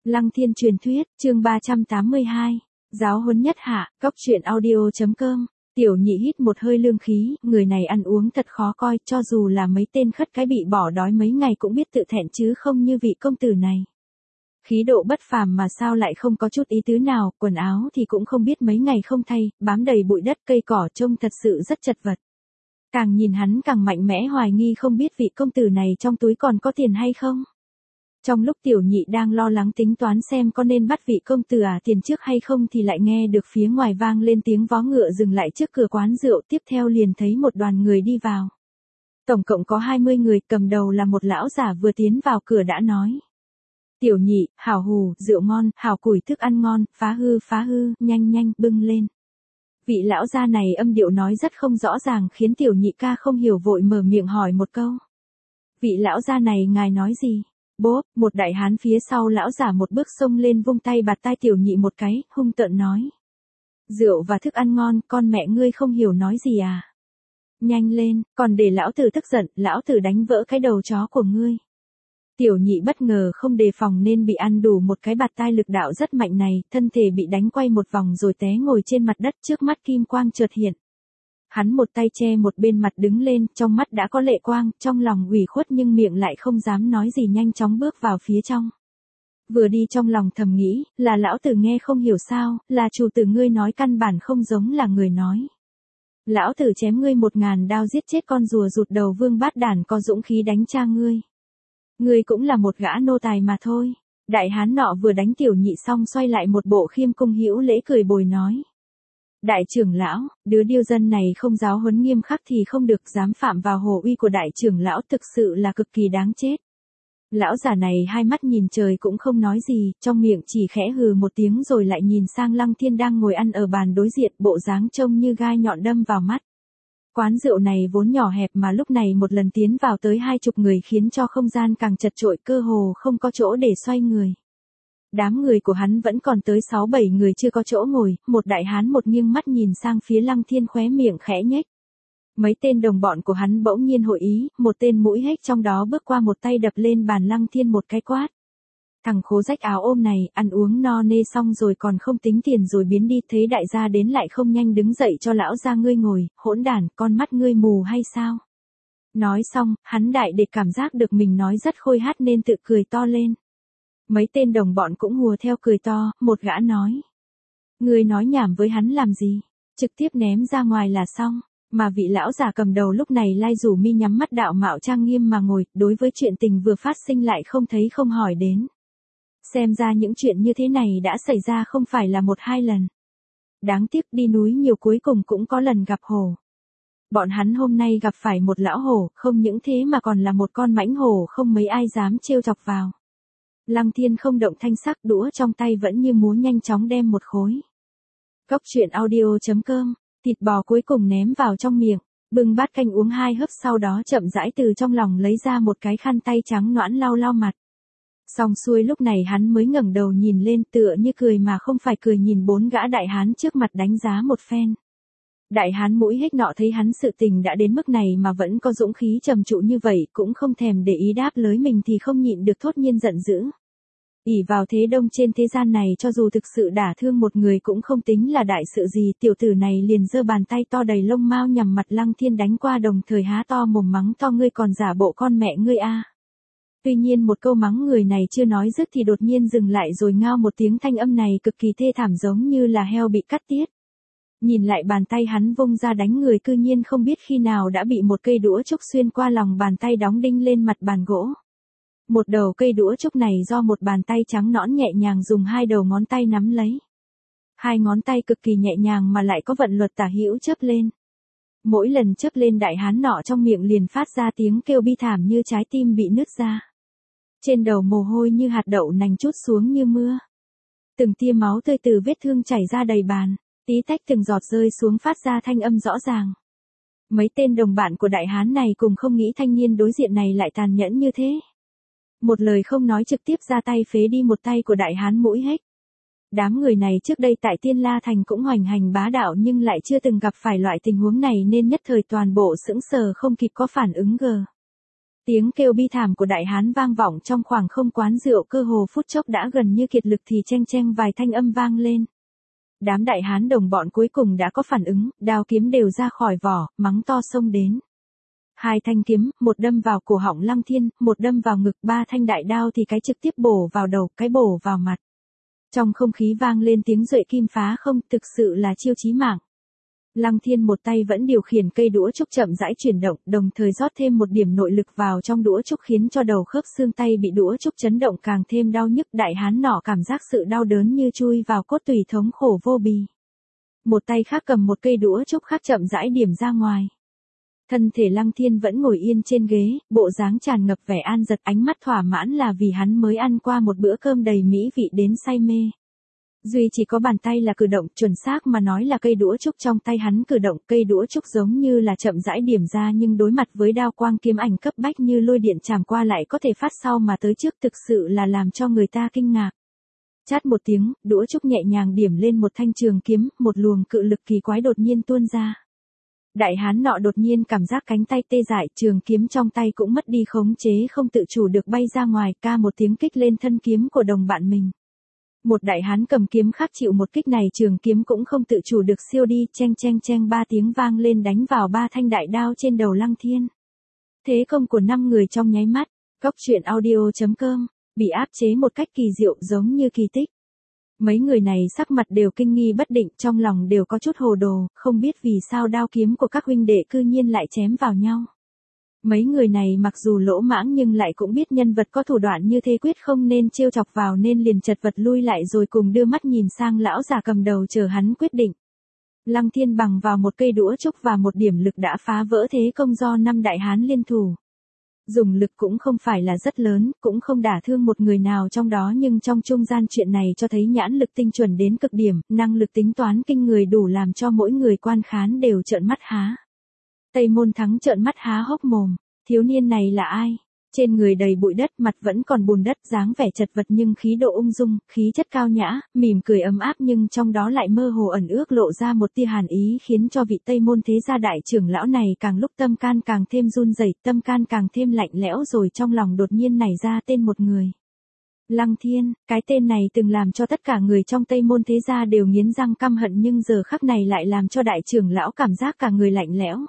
Lăng Thiên truyền thuyết, chương 382. Giáo huấn nhất hạ, cốc truyện audio.com. Tiểu nhị hít một hơi lương khí, người này ăn uống thật khó coi, cho dù là mấy tên khất cái bị bỏ đói mấy ngày cũng biết tự thẹn chứ không như vị công tử này. Khí độ bất phàm mà sao lại không có chút ý tứ nào, quần áo thì cũng không biết mấy ngày không thay, bám đầy bụi đất cây cỏ trông thật sự rất chật vật. Càng nhìn hắn càng mạnh mẽ hoài nghi không biết vị công tử này trong túi còn có tiền hay không. Trong lúc tiểu nhị đang lo lắng tính toán xem có nên bắt vị công tử tiền trước hay không thì lại nghe được phía ngoài vang lên tiếng vó ngựa dừng lại trước cửa quán rượu, tiếp theo liền thấy một đoàn người đi vào. Tổng cộng có 20 người, cầm đầu là một lão giả vừa tiến vào cửa đã nói. Tiểu nhị, hảo hù, rượu ngon, hảo củi thức ăn ngon, phá hư, nhanh nhanh, bưng lên. Vị lão gia này âm điệu nói rất không rõ ràng khiến tiểu nhị ca không hiểu vội mở miệng hỏi một câu. Vị lão gia này ngài nói gì? Bốp, một đại hán phía sau lão giả một bước xông lên vung tay bạt tai tiểu nhị một cái, hung tợn nói. Rượu và thức ăn ngon, con mẹ ngươi không hiểu nói gì à? Nhanh lên, còn để lão tử tức giận, lão tử đánh vỡ cái đầu chó của ngươi. Tiểu nhị bất ngờ không đề phòng nên bị ăn đủ một cái bạt tai lực đạo rất mạnh này, thân thể bị đánh quay một vòng rồi té ngồi trên mặt đất, trước mắt kim quang chợt hiện. Hắn một tay che một bên mặt đứng lên, trong mắt đã có lệ quang, trong lòng ủy khuất nhưng miệng lại không dám nói gì, nhanh chóng bước vào phía trong. Vừa đi trong lòng thầm nghĩ, là lão tử nghe không hiểu sao, là chủ tử ngươi nói căn bản không giống là người nói. Lão tử chém ngươi 1000 đao giết chết con rùa rụt đầu vương bát đản có dũng khí đánh cha ngươi. Ngươi cũng là một gã nô tài mà thôi. Đại hán nọ vừa đánh tiểu nhị xong xoay lại một bộ khiêm cung hữu lễ cười bồi nói. Đại trưởng lão, đứa điêu dân này không giáo huấn nghiêm khắc thì không được, dám phạm vào hồ uy của đại trưởng lão thực sự là cực kỳ đáng chết. Lão già này hai mắt nhìn trời cũng không nói gì, trong miệng chỉ khẽ hừ một tiếng rồi lại nhìn sang Lăng Thiên đang ngồi ăn ở bàn đối diện, bộ dáng trông như gai nhọn đâm vào mắt. Quán rượu này vốn nhỏ hẹp mà lúc này một lần tiến vào tới 20 người khiến cho không gian càng chật chội, cơ hồ không có chỗ để xoay người. Đám người của hắn vẫn còn tới 6-7 người chưa có chỗ ngồi, một đại hán một nghiêng mắt nhìn sang phía Lăng Thiên khóe miệng khẽ nhếch. Mấy tên đồng bọn của hắn bỗng nhiên hội ý, một tên mũi hếch trong đó bước qua một tay đập lên bàn Lăng Thiên một cái quát. Thằng khố rách áo ôm này, ăn uống no nê xong rồi còn không tính tiền rồi biến đi, thấy đại gia đến lại không nhanh đứng dậy cho lão gia ngươi ngồi, hỗn đản, con mắt ngươi mù hay sao? Nói xong, hắn đại để cảm giác được mình nói rất khôi hát nên tự cười to lên. Mấy tên đồng bọn cũng hùa theo cười to, một gã nói. Ngươi nói nhảm với hắn làm gì? Trực tiếp ném ra ngoài là xong. Mà vị lão già cầm đầu lúc này lai rủ mi nhắm mắt đạo mạo trang nghiêm mà ngồi, đối với chuyện tình vừa phát sinh lại không thấy không hỏi đến. Xem ra những chuyện như thế này đã xảy ra không phải là 1-2 lần. Đáng tiếc đi núi nhiều cuối cùng cũng có lần gặp hổ. Bọn hắn hôm nay gặp phải một lão hổ, không những thế mà còn là một con mãnh hổ không mấy ai dám trêu chọc vào. Lăng Thiên không động thanh sắc, đũa trong tay vẫn như múa nhanh chóng đem một khối. Cốc truyện audio.com, thịt bò cuối cùng ném vào trong miệng, bưng bát canh uống 2 hớp sau đó chậm rãi từ trong lòng lấy ra một cái khăn tay trắng nõn lau lau mặt. Xong xuôi lúc này hắn mới ngẩng đầu nhìn lên, tựa như cười mà không phải cười, nhìn 4 gã đại hán trước mặt đánh giá một phen. Đại hán mũi hếch nọ thấy hắn sự tình đã đến mức này mà vẫn có dũng khí trầm trụ như vậy, cũng không thèm để ý đáp lới mình thì không nhịn được thốt nhiên giận dữ. Ỷ vào thế đông trên thế gian này, cho dù thực sự đả thương một người cũng không tính là đại sự gì, tiểu tử này liền giơ bàn tay to đầy lông mao nhằm mặt Lăng Thiên đánh qua, đồng thời há to mồm mắng to, ngươi còn giả bộ con mẹ ngươi a. Tuy nhiên một câu mắng người này chưa nói dứt thì đột nhiên dừng lại rồi ngao một tiếng, thanh âm này cực kỳ thê thảm giống như là heo bị cắt tiết. Nhìn lại bàn tay hắn vung ra đánh người, cư nhiên không biết khi nào đã bị một cây đũa trúc xuyên qua lòng bàn tay đóng đinh lên mặt bàn gỗ. Một đầu cây đũa trúc này do một bàn tay trắng nõn nhẹ nhàng dùng 2 đầu ngón tay nắm lấy. 2 ngón tay cực kỳ nhẹ nhàng mà lại có vận luật tả hữu chớp lên. Mỗi lần chớp lên đại hán nọ trong miệng liền phát ra tiếng kêu bi thảm như trái tim bị nứt ra. Trên đầu mồ hôi như hạt đậu nành trút xuống như mưa. Từng tia máu tươi từ vết thương chảy ra đầy bàn, tí tách từng giọt rơi xuống phát ra thanh âm rõ ràng. Mấy tên đồng bạn của đại hán này cùng không nghĩ thanh niên đối diện này lại tàn nhẫn như thế. Một lời không nói trực tiếp ra tay phế đi một tay của đại hán mũi hếch. Đám người này trước đây tại Tiên La Thành cũng hoành hành bá đạo nhưng lại chưa từng gặp phải loại tình huống này nên nhất thời toàn bộ sững sờ không kịp có phản ứng. Tiếng kêu bi thảm của đại hán vang vọng trong khoảng không quán rượu, cơ hồ phút chốc đã gần như kiệt lực thì cheng cheng vài thanh âm vang lên. Đám đại hán đồng bọn cuối cùng đã có phản ứng, đao kiếm đều ra khỏi vỏ, mắng to xông đến. Hai thanh kiếm, một đâm vào cổ họng Lăng Thiên, một đâm vào ngực, ba thanh đại đao thì cái trực tiếp bổ vào đầu, cái bổ vào mặt. Trong không khí vang lên tiếng duệ kim phá không, thực sự là chiêu chí mạng. Lăng Thiên một tay vẫn điều khiển cây đũa trúc chậm rãi chuyển động, đồng thời rót thêm một điểm nội lực vào trong đũa trúc khiến cho đầu khớp xương tay bị đũa trúc chấn động càng thêm đau nhức. Đại hán nọ cảm giác sự đau đớn như chui vào cốt tủy, thống khổ vô bì. Một tay khác cầm một cây đũa trúc khác chậm rãi điểm ra ngoài. Thân thể Lăng Thiên vẫn ngồi yên trên ghế, bộ dáng tràn ngập vẻ an dật, ánh mắt thỏa mãn là vì hắn mới ăn qua một bữa cơm đầy mỹ vị đến say mê. Duy chỉ có bàn tay là cử động, chuẩn xác mà nói là cây đũa trúc trong tay hắn cử động, cây đũa trúc giống như là chậm rãi điểm ra, nhưng đối mặt với đao quang kiếm ảnh cấp bách như lôi điện chàm qua lại có thể phát sau mà tới trước, thực sự là làm cho người ta kinh ngạc. Chát một tiếng, đũa trúc nhẹ nhàng điểm lên một thanh trường kiếm, một luồng cự lực kỳ quái đột nhiên tuôn ra. Đại hán nọ đột nhiên cảm giác cánh tay tê dại, trường kiếm trong tay cũng mất đi khống chế, không tự chủ được bay ra ngoài, ca một tiếng kích lên thân kiếm của đồng bạn mình. Một đại hán cầm kiếm khác chịu một kích này, trường kiếm cũng không tự chủ được siêu đi, cheng cheng cheng ba tiếng vang lên đánh vào ba thanh đại đao trên đầu Lăng Thiên. Thế công của 5 người trong nháy mắt. Góc truyện audio.com bị áp chế một cách kỳ diệu, giống như kỳ tích. Mấy người này sắc mặt đều kinh nghi bất định, trong lòng đều có chút hồ đồ, không biết vì sao đao kiếm của các huynh đệ cư nhiên lại chém vào nhau. Mấy người này mặc dù lỗ mãng nhưng lại cũng biết nhân vật có thủ đoạn như thế quyết không nên trêu chọc vào, nên liền chật vật lui lại rồi cùng đưa mắt nhìn sang lão già cầm đầu chờ hắn quyết định. Lăng Thiên bằng vào một cây đũa trúc và một điểm lực đã phá vỡ thế công do 5 đại hán liên thủ. Dùng lực cũng không phải là rất lớn, cũng không đả thương một người nào trong đó, nhưng trong trung gian chuyện này cho thấy nhãn lực tinh chuẩn đến cực điểm, năng lực tính toán kinh người đủ làm cho mỗi người quan khán đều trợn mắt há. Tây Môn Thắng trợn mắt há hốc mồm, thiếu niên này là ai? Trên người đầy bụi đất, mặt vẫn còn bùn đất, dáng vẻ chật vật nhưng khí độ ung dung, khí chất cao nhã, mỉm cười ấm áp, nhưng trong đó lại mơ hồ ẩn ước lộ ra một tia hàn ý, khiến cho vị Tây Môn thế gia đại trưởng lão này càng lúc tâm can càng thêm run rẩy, tâm can càng thêm lạnh lẽo, rồi trong lòng đột nhiên nảy ra tên một người. Lăng Thiên, cái tên này từng làm cho tất cả người trong Tây Môn thế gia đều nghiến răng căm hận, nhưng giờ khắc này lại làm cho đại trưởng lão cảm giác cả người lạnh lẽo.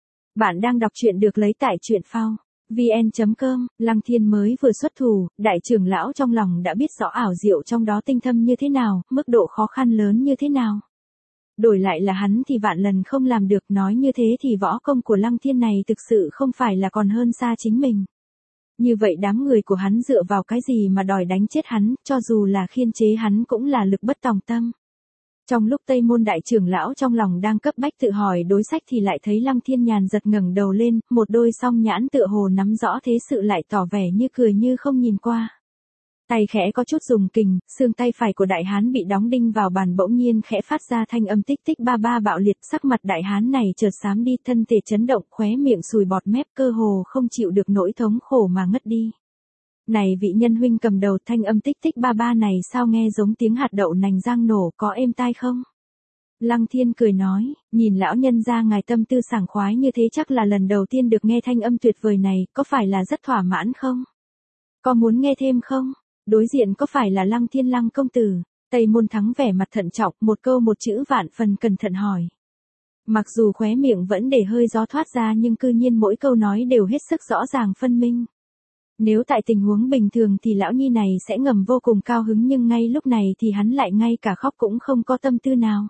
Bạn đang đọc truyện được lấy tại truyện phao vn.com. Lăng Thiên mới vừa xuất thủ, đại trưởng lão trong lòng đã biết rõ ảo diệu trong đó tinh thâm như thế nào, mức độ khó khăn lớn như thế nào. Đổi lại là hắn thì vạn lần không làm được, nói như thế thì võ công của Lăng Thiên này thực sự không phải là còn hơn xa chính mình. Như vậy đám người của hắn dựa vào cái gì mà đòi đánh chết hắn, cho dù là khiên chế hắn cũng là lực bất tòng tâm. Trong lúc Tây Môn đại trưởng lão trong lòng đang cấp bách tự hỏi đối sách thì lại thấy Lăng Thiên nhàn giật ngẩng đầu lên, một đôi song nhãn tựa hồ nắm rõ thế sự lại tỏ vẻ như cười như không nhìn qua. Tay khẽ có chút dùng kình, xương tay phải của đại hán bị đóng đinh vào bàn bỗng nhiên khẽ phát ra thanh âm tích tích ba ba bạo liệt, sắc mặt đại hán này chợt xám đi, thân thể chấn động, khóe miệng sùi bọt mép, cơ hồ không chịu được nỗi thống khổ mà ngất đi. Này vị nhân huynh cầm đầu, thanh âm tích tích ba ba này sao nghe giống tiếng hạt đậu nành rang nổ, có êm tai không? Lăng Thiên cười nói, nhìn lão nhân ra ngài tâm tư sảng khoái như thế chắc là lần đầu tiên được nghe thanh âm tuyệt vời này, có phải là rất thỏa mãn không? Có muốn nghe thêm không? Đối diện có phải là Lăng Thiên Lăng công tử? Tây Môn Thắng vẻ mặt thận trọng, một câu một chữ vạn phần cẩn thận hỏi. Mặc dù khóe miệng vẫn để hơi gió thoát ra nhưng cư nhiên mỗi câu nói đều hết sức rõ ràng phân minh. Nếu tại tình huống bình thường thì lão nhi này sẽ ngầm vô cùng cao hứng, nhưng ngay lúc này thì hắn lại ngay cả khóc cũng không có tâm tư nào.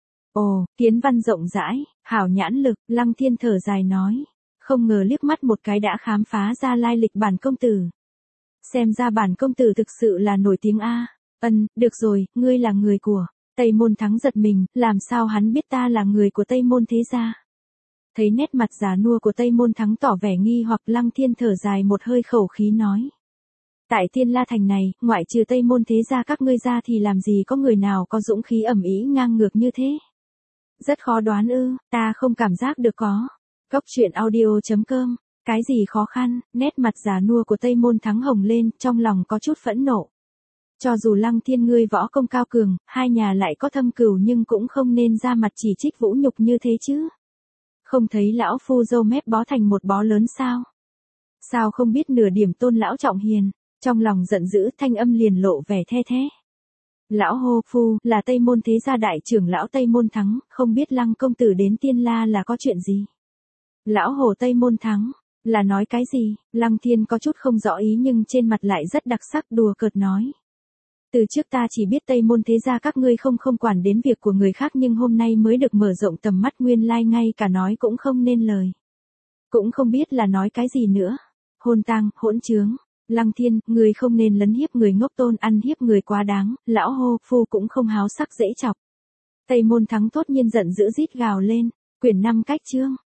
Ồ, kiến văn rộng rãi, hảo nhãn lực, Lăng Thiên thở dài nói. Không ngờ liếc mắt một cái đã khám phá ra lai lịch bản công tử. Xem ra bản công tử thực sự là nổi tiếng a. Được rồi, ngươi là người của Tây Môn Thắng giật mình, làm sao hắn biết ta là người của Tây Môn thế gia? Thấy nét mặt già nua của Tây Môn Thắng tỏ vẻ nghi hoặc, Lăng Thiên thở dài một hơi khẩu khí nói. Tại Tiên La Thành này, ngoại trừ Tây Môn thế gia các ngươi ra thì làm gì có người nào có dũng khí ầm ĩ ngang ngược như thế? Rất khó đoán ư, ta không cảm giác được có. Góc truyện audio.com, cái gì khó khăn, nét mặt già nua của Tây Môn Thắng hồng lên, trong lòng có chút phẫn nộ. Cho dù Lăng Thiên ngươi võ công cao cường, hai nhà lại có thâm cừu nhưng cũng không nên ra mặt chỉ trích vũ nhục như thế chứ. Không thấy lão phu râu mép bó thành một bó lớn sao? Sao không biết nửa điểm tôn lão trọng hiền, trong lòng giận dữ thanh âm liền lộ vẻ the thế. Lão hô phu, là Tây Môn thế gia đại trưởng lão Tây Môn Thắng, không biết Lăng công tử đến Tiên La là có chuyện gì. Lão hồ Tây Môn Thắng, là nói cái gì, Lăng Thiên có chút không rõ ý nhưng trên mặt lại rất đặc sắc đùa cợt nói. Từ trước ta chỉ biết Tây Môn thế gia các ngươi không quản đến việc của người khác nhưng hôm nay mới được mở rộng tầm mắt nguyên lai ngay cả nói cũng không nên lời. Cũng không biết là nói cái gì nữa. Hôn tang, hỗn trướng. Lăng Thiên, người không nên lấn hiếp người ngốc tôn ăn hiếp người quá đáng, lão hô phu cũng không háo sắc dễ chọc. Tây Môn Thắng thốt nhiên giận dữ rít gào lên, quyển 5 cách chương.